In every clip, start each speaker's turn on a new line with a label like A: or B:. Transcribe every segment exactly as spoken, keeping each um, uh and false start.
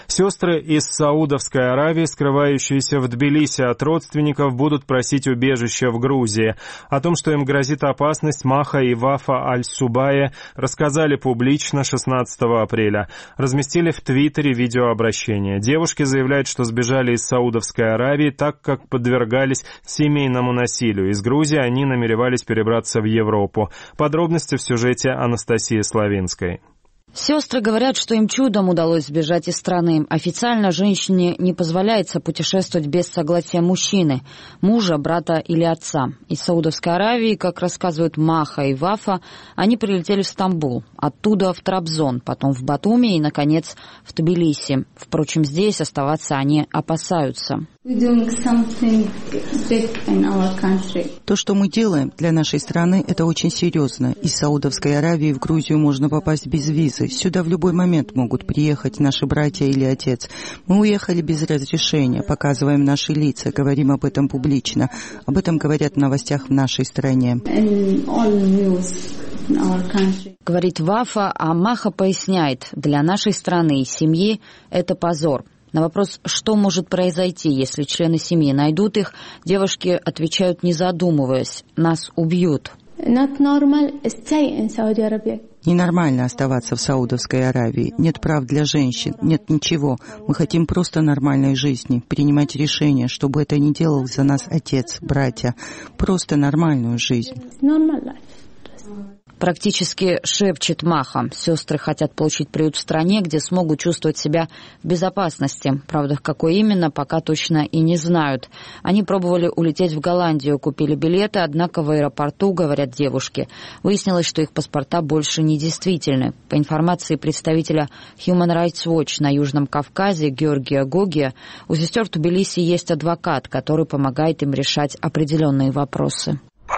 A: Сестры из Саудовской Аравии, скрывающиеся в Тбилиси от родственников, будут просить убежища в Грузии. О том, что им грозит опасность, Маха и Вафа Аль-Субае рассказали публично шестнадцатого апреля. Разместили в Твиттере видеообращение. Девушки заявляют, что сбежали из Саудовской Аравии, так как подвергались семейному насилию. Из Грузии они намеревались перебраться в Европу. Подробности в сюжете Анастасии Славинской.
B: Сестры говорят, что им чудом удалось сбежать из страны. Официально женщине не позволяется путешествовать без согласия мужчины, мужа, брата или отца. Из Саудовской Аравии, как рассказывают Маха и Вафа, они прилетели в Стамбул, оттуда в Трабзон, потом в Батуми и, наконец, в Тбилиси. Впрочем, здесь оставаться они опасаются.
C: То, что мы делаем для нашей страны, это очень серьезно. Из Саудовской Аравии в Грузию можно попасть без визы. Сюда в любой момент могут приехать наши братья или отец. Мы уехали без разрешения, показываем наши лица, говорим об этом публично. Об этом говорят в новостях в нашей стране.
B: Говорит Вафа, а Маха поясняет, для нашей страны и семьи это позор. На вопрос, что может произойти, если члены семьи найдут их, девушки отвечают, не задумываясь: нас убьют.
C: Ненормально оставаться в Саудовской Аравии. Нет прав для женщин, нет ничего. Мы хотим просто нормальной жизни, принимать решения, чтобы это не делал за нас отец, братья. Просто нормальную жизнь.
B: Практически шепчет Маха. Сестры хотят получить приют в стране, где смогут чувствовать себя в безопасности. Правда, какой именно, пока точно и не знают. Они пробовали улететь в Голландию, купили билеты, однако в аэропорту, говорят девушки, выяснилось, что их паспорта больше не действительны. По информации представителя Human Rights Watch на Южном Кавказе Георгия Гогия, у сестер в Тбилиси есть адвокат, который помогает им решать определенные вопросы.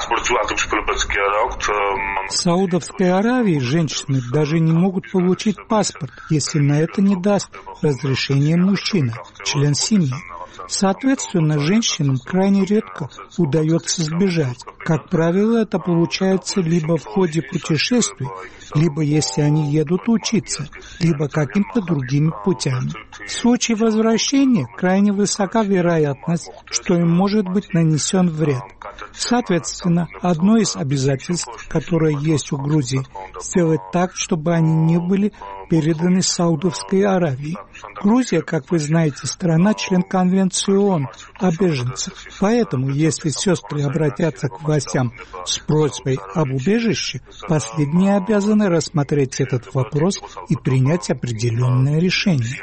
D: В Саудовской Аравии женщины даже не могут получить паспорт, если на это не даст разрешение мужчина, член семьи. Соответственно, женщинам крайне редко удается сбежать. Как правило, это получается либо в ходе путешествий, либо если они едут учиться, либо какими-то другими путями. В случае возвращения крайне высока вероятность, что им может быть нанесен вред. Соответственно, одно из обязательств, которое есть у Грузии, сделать так, чтобы они не были переданы Саудовской Аравии. Грузия, как вы знаете, страна-член Конвенции ООН о беженцах. Поэтому, если сестры обратятся к властям с просьбой об убежище, последние обязаны рассмотреть этот вопрос и принять определенное решение.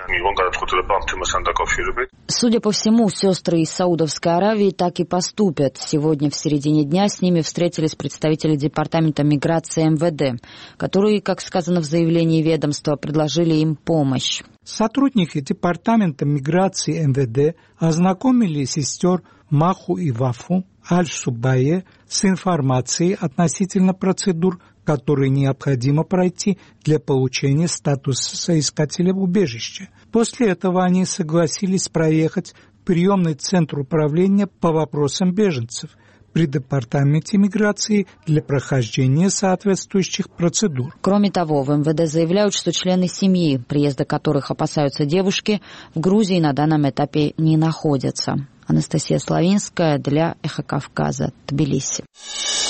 B: Судя по всему, сестры из Саудовской Аравии так и поступят. Сегодня в середине дня с ними встретились представители Департамента миграции эм вэ дэ, которые, как сказано в заявлении ведомства, предложили им помощь.
D: Сотрудники Департамента миграции эм вэ дэ ознакомили сестер Маху и Вафу Аль-Субае с информацией относительно процедур, которые необходимо пройти для получения статуса соискателя убежища. После этого они согласились проехать в приемный центр управления по вопросам беженцев при Департаменте миграции для прохождения соответствующих процедур.
B: Кроме того, в эм вэ дэ заявляют, что члены семьи, приезда которых опасаются девушки, в Грузии на данном этапе не находятся. Анастасия Славинская для Эхо Кавказа, Тбилиси.